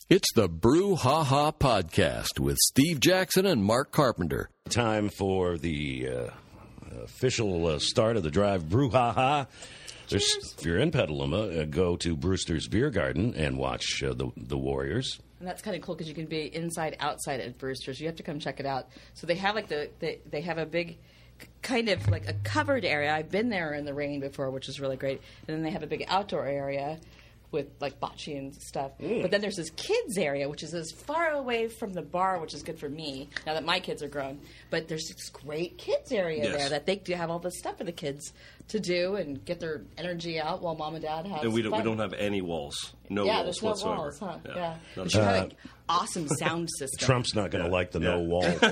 It's the Brew Ha Ha Podcast with Steve Jackson and Mark Carpenter. Time for the official start of the drive Brew Ha Ha. If you're in Petaluma, go to Brewster's Beer Garden and watch the Warriors. And that's kind of cool because you can be inside, outside at Brewster's. You have to come check it out. So they have like they have a big kind of like a covered area. I've been there in the rain before, which is really great. And then they have a big outdoor area with like bocce and stuff. But then there's this kids area, which is as far away from the bar, which is good for me now that my kids are grown. But there's this great kids area there that they do have all this stuff for the kids to do and get their energy out while mom and dad have and we fun. don't have any walls. No yeah, walls there's no whatsoever. walls, huh? Yeah. But you have an awesome sound system. Trump's not going to like the no wall thing.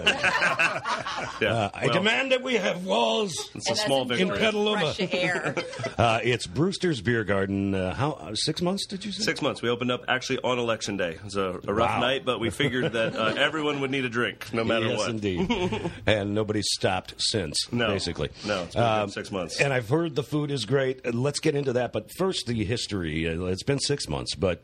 I demand that we have walls. It's a small victory. In Petaluma. Fresh air. It's Brewster's Beer Garden. How 6 months, did you say? 6 months. We opened up actually on Election Day. It was a rough night, but we figured that everyone would need a drink no matter what. Yes, indeed. And nobody's stopped since, basically. No, it's been 6 months. And I've heard the food is great. Let's get into that. But first, the history. It's been 6 months, but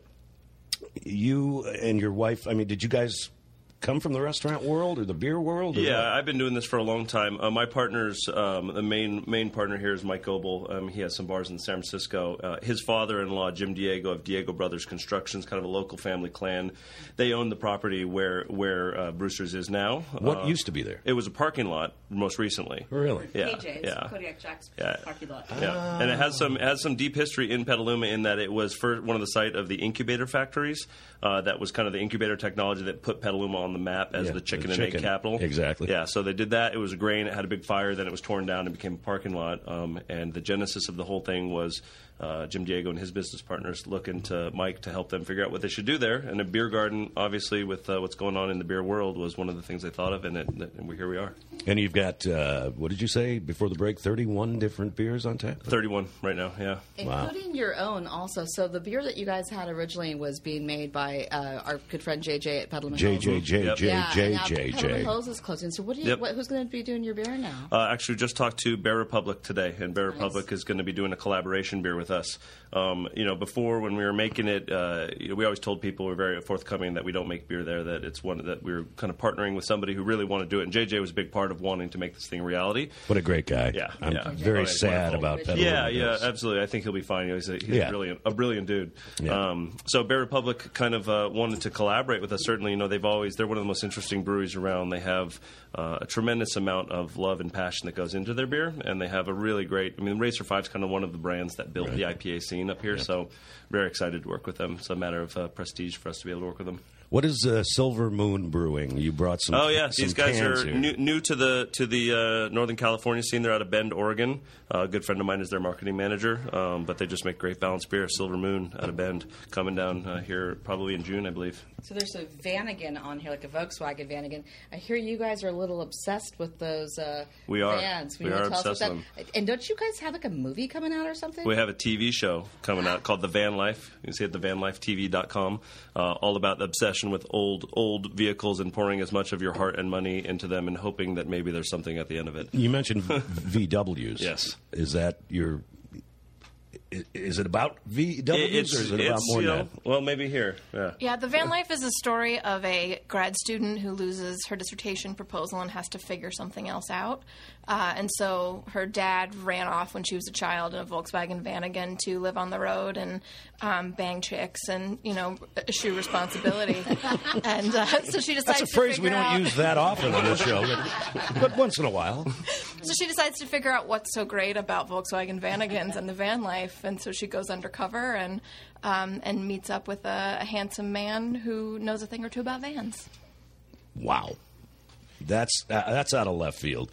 you and your wife, I mean, did you guys come from the restaurant world or the beer world? Yeah, I've been doing this for a long time. My partner's, the main partner here is Mike Goebel. He has some bars in San Francisco. His father-in-law, Jim Diego of Diego Brothers Constructions, kind of a local family clan. They own the property where Brewster's is now. What used to be there? It was a parking lot most recently. Really? Yeah. KJ's, Kodiak Jack's parking lot. Yeah, and it has some deep history in Petaluma in that it was one of the site of the incubator factories. That was kind of the incubator technology that put Petaluma on the map as the chicken and egg capital. Exactly. Yeah, so they did that. It was a grain. It had a big fire. Then it was torn down and became a parking lot. And the genesis of the whole thing was Jim Diego and his business partners looking to Mike to help them figure out what they should do there. And a beer garden, obviously, with what's going on in the beer world, was one of the things they thought of, and here we are. And you've got, what did you say before the break, 31 different beers on tap? 31 right now, yeah. Including your own also. So the beer that you guys had originally was being made by our good friend JJ at Petaluma Hills. JJ. Petaluma Hills is closing. So who's going to be doing your beer now? Actually, just talked to Bear Republic today, and Bear Republic is going to be doing a collaboration beer with us. Before when we were making it, we always told people we're very forthcoming that we don't make beer there, that it's one that we were kind of partnering with somebody who really wanted to do it. And JJ was a big part of wanting to make this thing a reality. What a great guy. Yeah. I'm very sad about Petaluma. Yeah, absolutely. I think he'll be fine. He's a brilliant dude. Yeah. So Bear Republic kind of wanted to collaborate with us. Certainly, they're one of the most interesting breweries around. They have a tremendous amount of love and passion that goes into their beer, and they have a really great. I mean, Racer 5 is kind of one of the brands that built the IPA scene up here. So very excited to work with them. It's a matter of prestige for us to be able to work with them. What is Silver Moon Brewing? You brought some. Oh yeah, these guys are here. new to the Northern California scene. They're out of Bend, Oregon. A good friend of mine is their marketing manager, but they just make great balanced beer. Silver Moon out of Bend, coming down here probably in June, I believe. So there's a Vanagon on here, like a Volkswagen Vanagon. I hear you guys are a little obsessed with those vans. We are obsessed with them. And don't you guys have like a movie coming out or something? We have a TV show coming out called The Van Life. You can see it at thevanlifetv.com. All about the obsession with old vehicles and pouring as much of your heart and money into them and hoping that maybe there's something at the end of it. You mentioned VWs. Yes. Is that your... Is it about VWs or is it about more than that? Well, maybe here. Yeah, The Van Life is a story of a grad student who loses her dissertation proposal and has to figure something else out. And so her dad ran off when she was a child in a Volkswagen Vanagon to live on the road and bang chicks and, eschew responsibility. And so she decides That's a phrase we don't use that often on the show, but once in a while. So she decides to figure out what's so great about Volkswagen Vanagons and the van life. And so she goes undercover and meets up with a handsome man who knows a thing or two about vans. Wow. That's out of left field.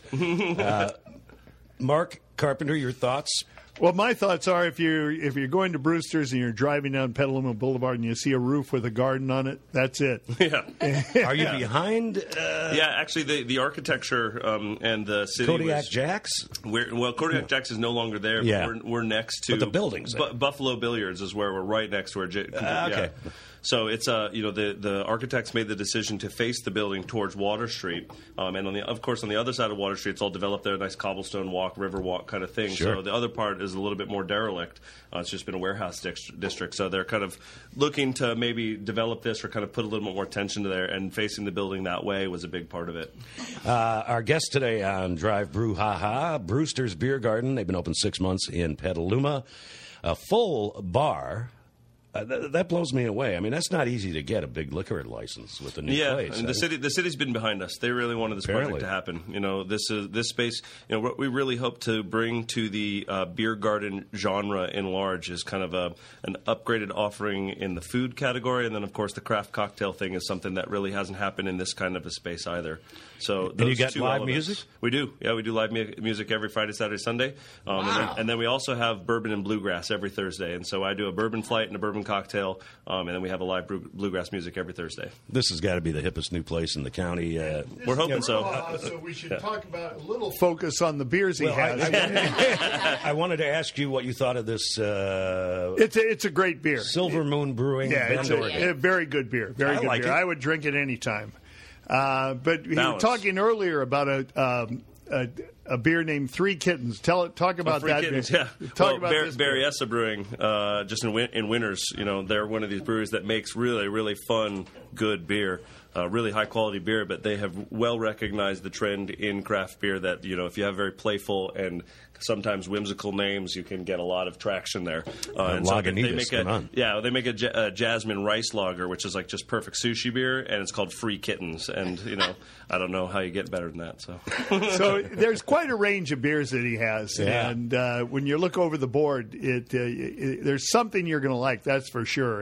Mark Carpenter, your thoughts? Well, my thoughts are if you're going to Brewster's and you're driving down Petaluma Boulevard and you see a roof with a garden on it, that's it. Yeah. Are you behind? Yeah, actually, the architecture and the city Kodiak Jack's? Kodiak Jack's is no longer there. Yeah. But we're next to... But the building's there. Buffalo Billiards is where we're right next to where... Okay. So it's the architects made the decision to face the building towards Water Street, and of course on the other side of Water Street, it's all developed there, nice cobblestone walk, river walk kind of thing. Sure. So the other part is a little bit more derelict. It's just been a warehouse district, so they're kind of looking to maybe develop this or kind of put a little bit more attention to there, and facing the building that way was a big part of it. Our guest today on Drive Brew Ha Ha, Brewster's Beer Garden. They've been open 6 months in Petaluma. A full bar. That blows me away. I mean, that's not easy to get a big liquor license with a new place. And the city's been behind us. They really wanted this project to happen. This space. What we really hope to bring to the beer garden genre in large is kind of an upgraded offering in the food category, and then of course the craft cocktail thing is something that really hasn't happened in this kind of a space either. So and you got live music? We do. Yeah, we do live music every Friday, Saturday, Sunday. Wow. And then we also have bourbon and bluegrass every Thursday. And so I do a bourbon flight and a bourbon cocktail, and then we have a live bluegrass music every Thursday. This has got to be the hippest new place in the county. We're hoping so. So we should talk about a little focus on the beers he has. I wanted to ask you what you thought of this. It's a great beer. Silver Moon Brewing. Yeah, it's Bend, Oregon. a very good beer. Very good like beer. it. I would drink it any time. But you were talking earlier about a beer named Three Kittens. Talk about Three that. Kittens, beer. yeah. Talk about this beer. Berryessa Brewing, just in Winters, they're one of these breweries that makes really, really fun, good beer. Really high quality beer, but they have well recognized the trend in craft beer that if you have very playful and sometimes whimsical names, you can get a lot of traction there. And so they make a jasmine rice lager, which is like just perfect sushi beer, and it's called Free Kittens. And I don't know how you get better than that. So there's quite a range of beers that he has, and when you look over the board, there's something you're going to like, that's for sure.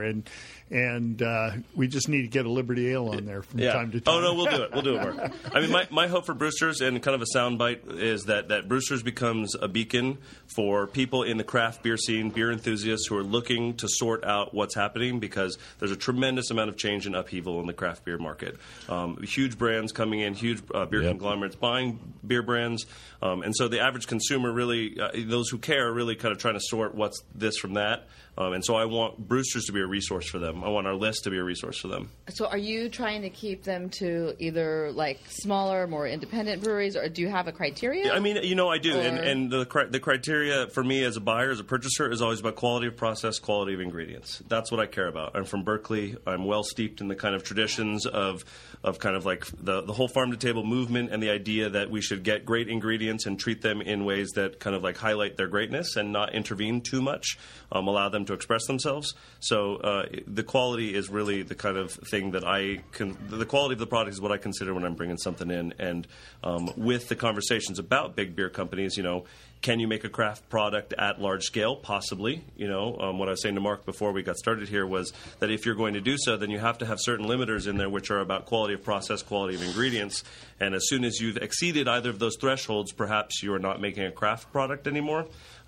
And we just need to get a Liberty Ale on there from time to time. Oh, no, we'll do it. We'll do it, Mark. I mean, my hope for Brewster's, and kind of a soundbite, is that Brewster's becomes a beacon for people in the craft beer scene, beer enthusiasts who are looking to sort out what's happening, because there's a tremendous amount of change and upheaval in the craft beer market. Huge brands coming in, huge beer conglomerates buying beer brands. And so the average consumer really, those who care, are really kind of trying to sort what's this from that. And so I want Brewster's to be a resource for them. I want our list to be a resource for them. So are you trying to keep them to either like smaller, more independent breweries, or do you have a criteria? I mean, I do. And the criteria for me as a buyer, as a purchaser, is always about quality of process, quality of ingredients. That's what I care about. I'm from Berkeley. I'm well steeped in the kind of traditions of kind of like the whole farm-to-table movement, and the idea that we should get great ingredients and treat them in ways that kind of like highlight their greatness and not intervene too much, allow them to express themselves. So the quality is really the kind of thing that the quality of the product is what I consider when I'm bringing something in. And with the conversations about big beer companies, can you make a craft product at large scale? Possibly. What I was saying to Mark before we got started here was that if you're going to do so, then you have to have certain limiters in there which are about quality of process, quality of ingredients. And as soon as you've exceeded either of those thresholds, perhaps you are not making a craft product anymore.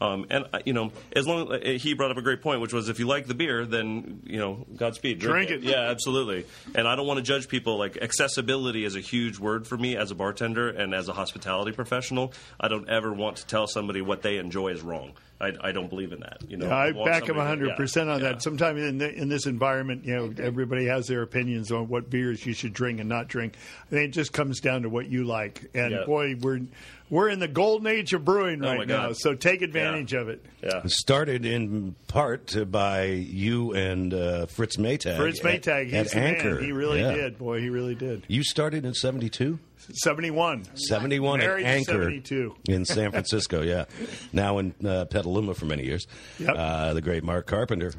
As long as he brought up a great point, which was if you like the beer, then Godspeed, drink it. Yeah, absolutely. And I don't want to judge people. Like, accessibility is a huge word for me as a bartender and as a hospitality professional. I don't ever want to tell somebody what they enjoy is wrong. I don't believe in that. I back him 100% on that. Sometimes in this environment, everybody has their opinions on what beers you should drink and not drink. I think it just comes down to what you like. And boy, we're in the golden age of brewing right now, so take advantage of it. Yeah. Started in part by you and Fritz Maytag. Fritz Maytag, he's the Anchor. Man. He really did. Boy, he really did. You started in 72? 71. 71 at Anchor 72. In San Francisco, yeah. Now in Petaluma for many years. Yep. The great Mark Carpenter.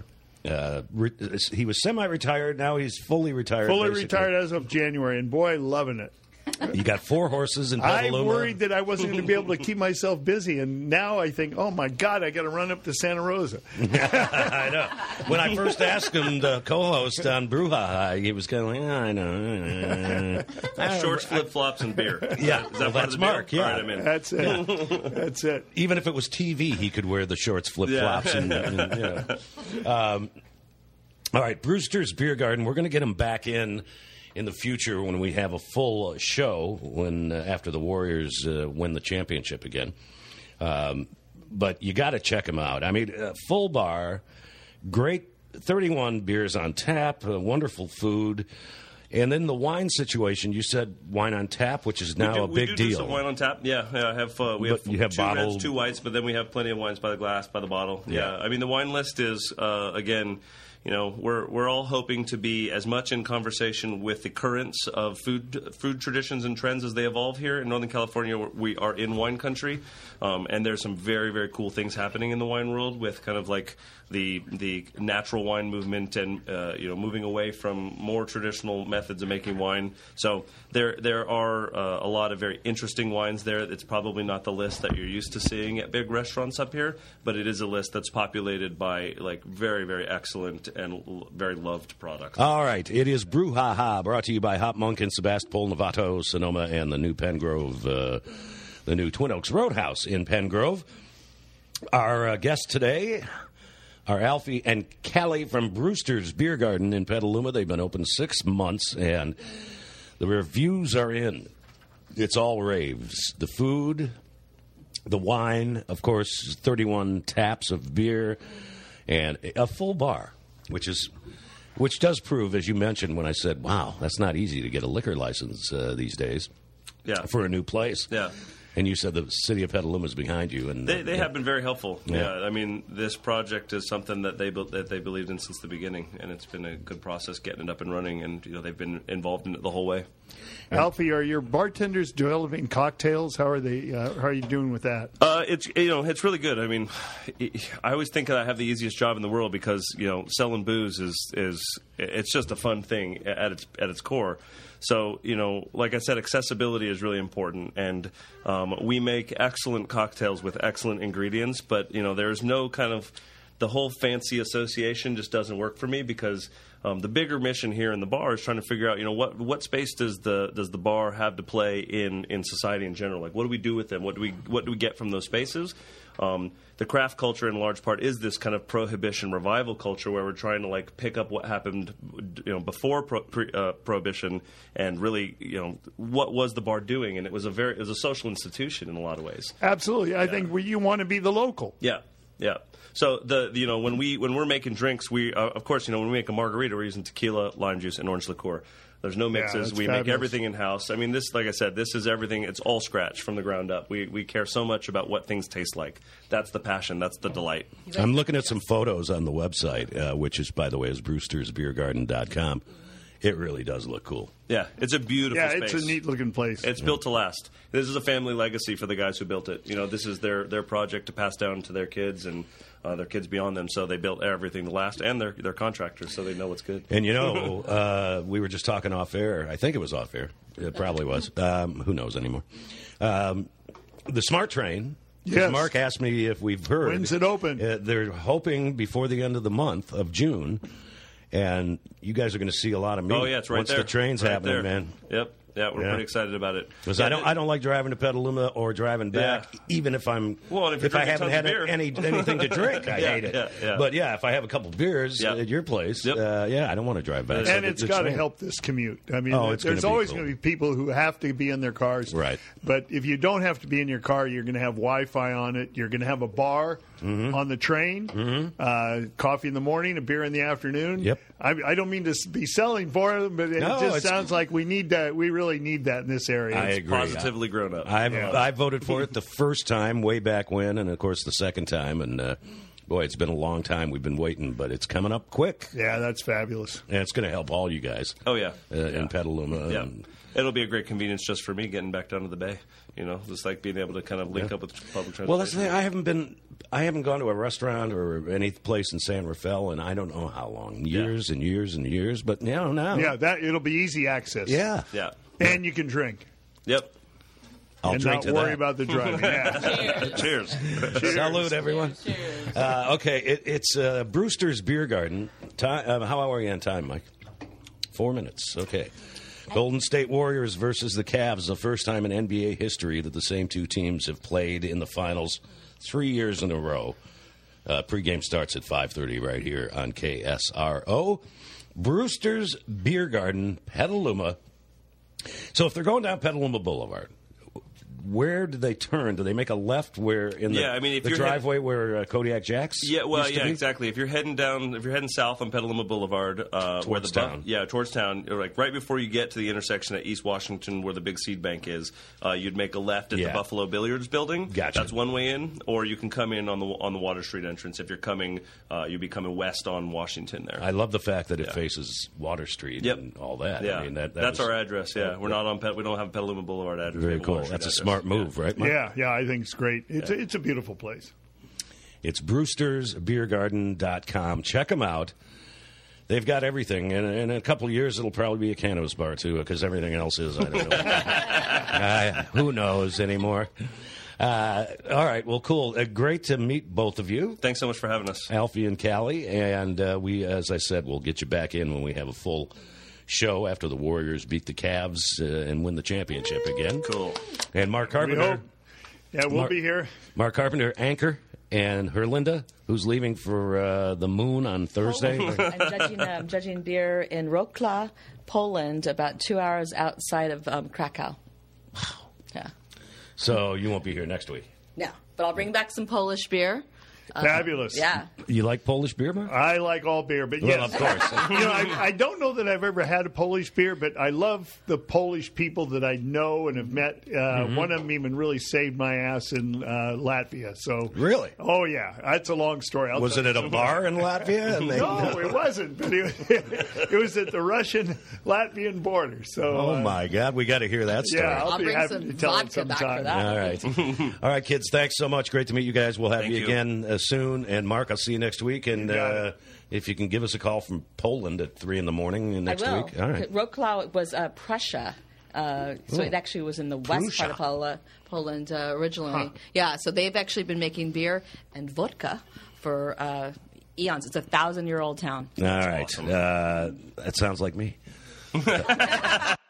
He was semi-retired. Now he's fully retired. Retired as of January, and boy, loving it. You got 4 horses in Petaluma. I worried that I wasn't going to be able to keep myself busy, and now I think, oh my God, I got to run up to Santa Rosa. I know. When I first asked him to co-host on Brew Ha Ha, he was kind of like, I know. Shorts, flip-flops, and beer. Yeah, that's Mark. Yeah, right, I'm in. That's it. That's it. Even if it was TV, he could wear the shorts, flip-flops, all right, Brewster's Beer Garden. We're going to get him back in the future when we have a full show after the Warriors win the championship again. But you got to check them out. I mean, full bar, great 31 beers on tap, wonderful food. And then the wine situation, you said wine on tap, which is now a big deal. We do some wine on tap. Yeah, I have. We have you have 2 bottled... reds, 2 whites, but then we have plenty of wines by the glass, by the bottle. Yeah. I mean, the wine list is again. You know, we're all hoping to be as much in conversation with the currents of food traditions and trends as they evolve here in Northern California. We are in wine country, and there's some very, very cool things happening in the wine world with kind of like the natural wine movement and moving away from more traditional methods of making wine. So there are a lot of very interesting wines there. It's probably not the list that you're used to seeing at big restaurants up here, but it is a list that's populated by like very, very excellent and very loved products. All right. It is Brouhaha, brought to you by Hop Monk in Sebastopol, Novato, Sonoma, and the new Pengrove, the new Twin Oaks Roadhouse in Pengrove. Our guests today are Alfie and Callie from Brewster's Beer Garden in Petaluma. They've been open 6 months, and the reviews are in. It's all raves. The food, the wine, of course, 31 taps of beer, and a full bar. Which does prove, as you mentioned when I said, wow, that's not easy to get a liquor license these days for a new place. Yeah. And you said the city of Petaluma is behind you. And they have been very helpful. Yeah. I mean, this project is something that they believed in since the beginning, and it's been a good process getting it up and running, and they've been involved in it the whole way. Alfie, are your bartenders developing cocktails? How are they? How are you doing with that? It's really good. I mean, I always think that I have the easiest job in the world because selling booze is it's just a fun thing at its core. So, like I said, accessibility is really important, and we make excellent cocktails with excellent ingredients, but, there's no kind of the whole fancy association just doesn't work for me because the bigger mission here in the bar is trying to figure out, what space does the bar have to play in society in general? Like, what do we do with them? What do we get from those spaces? The craft culture, in large part, is this kind of prohibition revival culture where we're trying to like pick up what happened, before prohibition, and really, what was the bar doing? And it was a social institution in a lot of ways. Absolutely, I think you want to be the local. Yeah. So when we're making drinks, we of course when we make a margarita, we're using tequila, lime juice, and orange liqueur. There's no mixes. We fabulous. Make everything in house. I mean, this, like I said, this is everything. It's all scratch from the ground up. We care so much about what things taste like. That's the passion. That's the delight. I'm looking at some photos on the website, which is, by the way, is brewstersbeergarden.com. It really does look cool. Yeah, it's a beautiful space. Yeah, it's a neat-looking place. It's built to last. This is a family legacy for the guys who built it. This is their project to pass down to their kids and their kids beyond them. So they built everything to last, and they're contractors, so they know what's good. And we were just talking off air. I think it was off air. It probably was. Who knows anymore? The Smart Train. Yes. Mark asked me if we've heard. When's it open? They're hoping before the end of the month of June. And you guys are going to see a lot of meat. Oh, yeah, it's right once there. The train's right happening, there. man. Yep. Yeah, we're pretty excited about it. Because I don't like driving to Petaluma or driving back, even if I'm if I haven't had anything to drink. I hate it. Yeah. But if I have a couple beers at your place, I don't want to drive back. And it's got to help this commute. I mean, there's always going to be people who have to be in their cars. Right. But if you don't have to be in your car, you're going to have Wi-Fi on it. You're going to have a bar on the train, coffee in the morning, a beer in the afternoon. Yep. I don't mean to be selling for them, but it sounds like we need that. We really need that in this area. I agree. Positively grown up. I voted for it the first time, way back when, and of course the second time. And boy, it's been a long time. We've been waiting, but it's coming up quick. Yeah, that's fabulous. And it's going to help all you guys. Oh yeah, in Petaluma. Yeah. It'll be a great convenience just for me getting back down to the Bay. Just like being able to kind of link up with public transportation. Well, that's the thing. I haven't gone to a restaurant or any place in San Rafael, and I don't know how long, years and years and years. But now, it'll be easy access. Yeah. And you can drink. Yep. I'll drink not worry about the driving. Cheers. Salute, everyone. Cheers. Okay, it's Brewster's Beer Garden. How are we on time, Mike? 4 minutes. Okay. Golden State Warriors versus the Cavs, the first time in NBA history that the same two teams have played in the finals 3 years in a row. Pregame starts at 5:30 right here on KSRO. Brewster's Beer Garden, Petaluma. So if they're going down Petaluma Boulevard, where do they turn? Do they make a left where in the, if the you're driveway where Kodiak Jacks? Yeah, well, used to be? exactly. If you're heading south on Petaluma Boulevard, Towards town. towards town, like right before you get to the intersection at East Washington, where the big seed bank is, you'd make a left at the Buffalo Billiards building. Gotcha. That's one way in, or you can come in on the Water Street entrance. If you're coming, you'd be coming west on Washington there. I love the fact that it faces Water Street and all that. Yeah, I mean, that's our address. Yeah, we're not on we don't have a Petaluma Boulevard address. Very cool. That's a smart move, right, Mike? Yeah, I think it's great. It's a beautiful place. It's BrewstersBeerGarden.com. Check them out. They've got everything. And in a couple of years, it'll probably be a Cano's bar, too, because everything else is, I don't know. Who knows anymore? All right. Well, cool. Great to meet both of you. Thanks so much for having us. Alfie and Callie. And we, as I said, we'll get you back in when we have a full show after the Warriors beat the Cavs and win the championship again. Cool. And Mark Carpenter. We'll be here. Mark Carpenter, anchor, and Herlinda, who's leaving for the moon on Thursday. I'm judging beer in Wrocław, Poland, about 2 hours outside of Krakow. Wow. Yeah. So you won't be here next week? No, but I'll bring back some Polish beer. Fabulous. Yeah. You like Polish beer, Mark? I like all beer, but well, of course. I don't know that I've ever had a Polish beer, but I love the Polish people that I know and have met. One of them even really saved my ass in Latvia. So really? Oh, yeah. That's a long story. Was it at a bar in Latvia? No, it wasn't. But it was at the Russian-Latvian border. So, oh, my God. We got to hear that story. Yeah, I'll be bring happy some to tell it vodka back for sometime. that. All right. All right, kids. Thanks so much. Great to meet you guys. We'll have Thank you you. again soon. And, Mark, I'll see you next week. And if you can give us a call from Poland at 3 in the morning next I will. week. All right. Wrocław was Prussia. So it actually was in the west part of Poland originally. Huh. Yeah, so they've actually been making beer and vodka for eons. It's a 1,000-year-old town. All right. That sounds like me.